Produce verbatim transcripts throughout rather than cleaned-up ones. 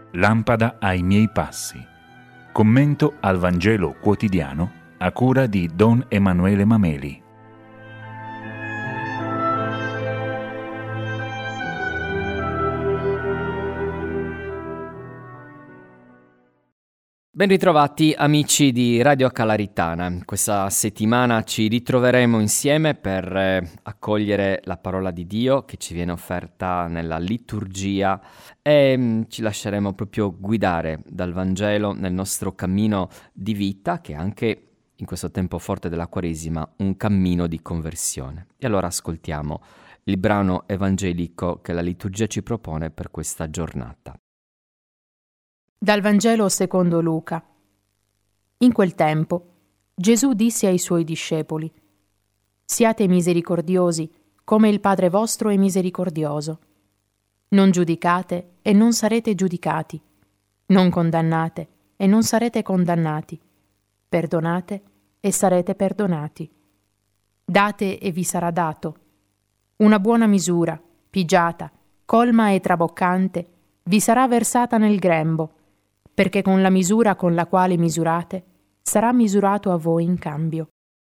lampada ai miei passi. Commento al Vangelo quotidiano a cura di Don Emanuele Mameli. Ben ritrovati amici di Radio Accalaritana. Questa settimana ci ritroveremo insieme per eh, accogliere la parola di Dio che ci viene offerta nella liturgia e mh, ci lasceremo proprio guidare dal Vangelo nel nostro cammino di vita, che è anche in questo tempo forte della Quaresima un cammino di conversione. E allora ascoltiamo il brano evangelico che la liturgia ci propone per questa giornata. Dal Vangelo secondo Luca. In quel tempo Gesù disse ai suoi discepoli: «Siate misericordiosi, come il Padre vostro è misericordioso. Non giudicate e non sarete giudicati. Non condannate e non sarete condannati. Perdonate e sarete perdonati. Date e vi sarà dato. Una buona misura, pigiata, colma e traboccante, vi sarà versata nel grembo, perché con la misura con la quale misurate sarà misurato a voi in cambio».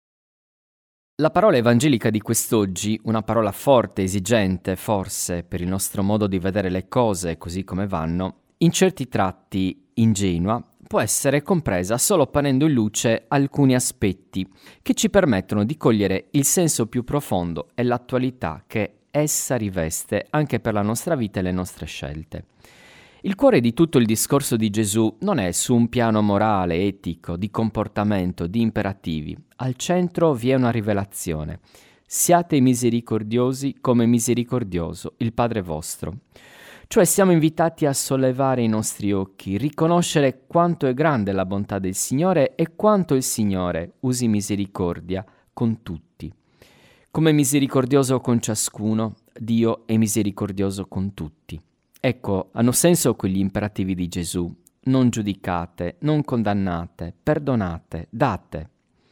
La parola evangelica di quest'oggi, una parola forte, esigente, forse, per il nostro modo di vedere le cose così come vanno, in certi tratti ingenua, può essere compresa solo ponendo in luce alcuni aspetti che ci permettono di cogliere il senso più profondo e l'attualità che essa riveste anche per la nostra vita e le nostre scelte. Il cuore di tutto il discorso di Gesù non è su un piano morale, etico, di comportamento, di imperativi. Al centro vi è una rivelazione. Siate misericordiosi come misericordioso il Padre vostro. Cioè siamo invitati a sollevare i nostri occhi, riconoscere quanto è grande la bontà del Signore e quanto il Signore usi misericordia con tutti. Come misericordioso con ciascuno, Dio è misericordioso con tutti. Ecco, hanno senso quegli imperativi di Gesù: non giudicate, non condannate, perdonate, date.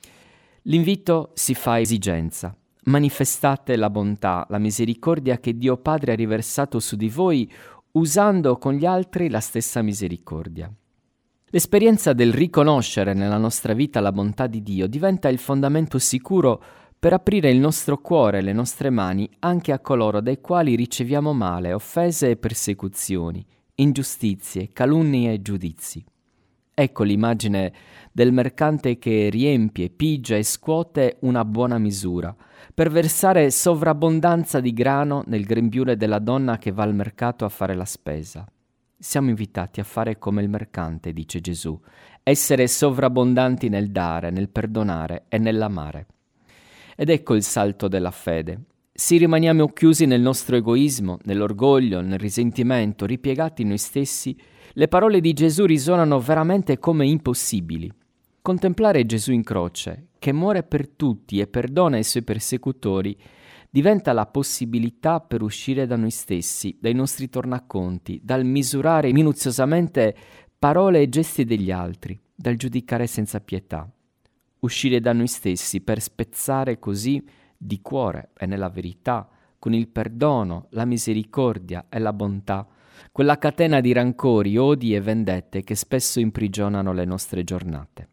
L'invito si fa a esigenza. Manifestate la bontà, la misericordia che Dio Padre ha riversato su di voi, usando con gli altri la stessa misericordia. L'esperienza del riconoscere nella nostra vita la bontà di Dio diventa il fondamento sicuro per aprire il nostro cuore e le nostre mani anche a coloro dai quali riceviamo male, offese e persecuzioni, ingiustizie, calunnie e giudizi. Ecco l'immagine del mercante che riempie, pigia e scuote una buona misura, per versare sovrabbondanza di grano nel grembiule della donna che va al mercato a fare la spesa. Siamo invitati a fare come il mercante, dice Gesù, essere sovrabbondanti nel dare, nel perdonare e nell'amare. Ed ecco il salto della fede. Se rimaniamo chiusi nel nostro egoismo, nell'orgoglio, nel risentimento, ripiegati in noi stessi, le parole di Gesù risuonano veramente come impossibili. Contemplare Gesù in croce, che muore per tutti e perdona i suoi persecutori, diventa la possibilità per uscire da noi stessi, dai nostri tornaconti, dal misurare minuziosamente parole e gesti degli altri, dal giudicare senza pietà. Uscire da noi stessi per spezzare così di cuore e nella verità, con il perdono, la misericordia e la bontà, quella catena di rancori, odi e vendette che spesso imprigionano le nostre giornate.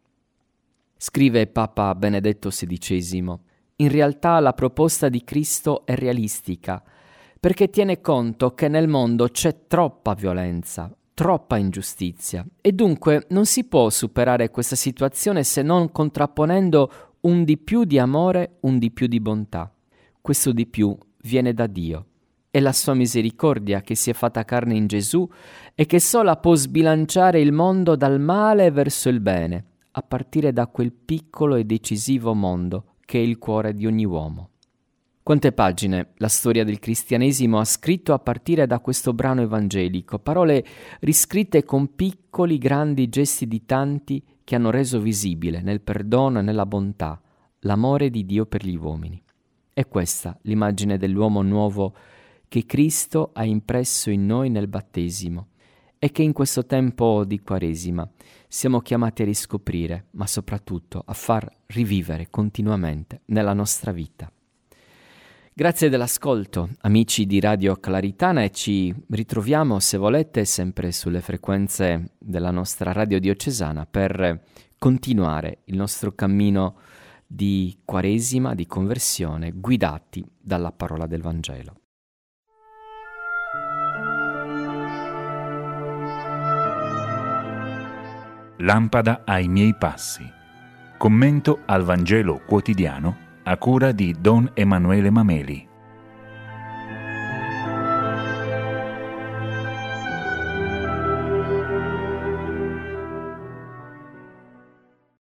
Scrive Papa Benedetto sedicesimo, in realtà la proposta di Cristo è realistica, perché tiene conto che nel mondo c'è troppa violenza, troppa ingiustizia, e dunque non si può superare questa situazione se non contrapponendo un di più di amore, un di più di bontà. Questo di più viene da Dio. È la sua misericordia che si è fatta carne in Gesù e che sola può sbilanciare il mondo dal male verso il bene, a partire da quel piccolo e decisivo mondo che è il cuore di ogni uomo. Quante pagine la storia del cristianesimo ha scritto a partire da questo brano evangelico, parole riscritte con piccoli grandi gesti di tanti che hanno reso visibile nel perdono e nella bontà l'amore di Dio per gli uomini. È questa l'immagine dell'uomo nuovo che Cristo ha impresso in noi nel battesimo e che in questo tempo di Quaresima siamo chiamati a riscoprire, ma soprattutto a far rivivere continuamente nella nostra vita. Grazie dell'ascolto, amici di Radio Claritana, e ci ritroviamo, se volete, sempre sulle frequenze della nostra radio diocesana per continuare il nostro cammino di Quaresima, di conversione, guidati dalla parola del Vangelo. Lampada ai miei passi. Commento al Vangelo quotidiano a cura di Don Emanuele Mameli.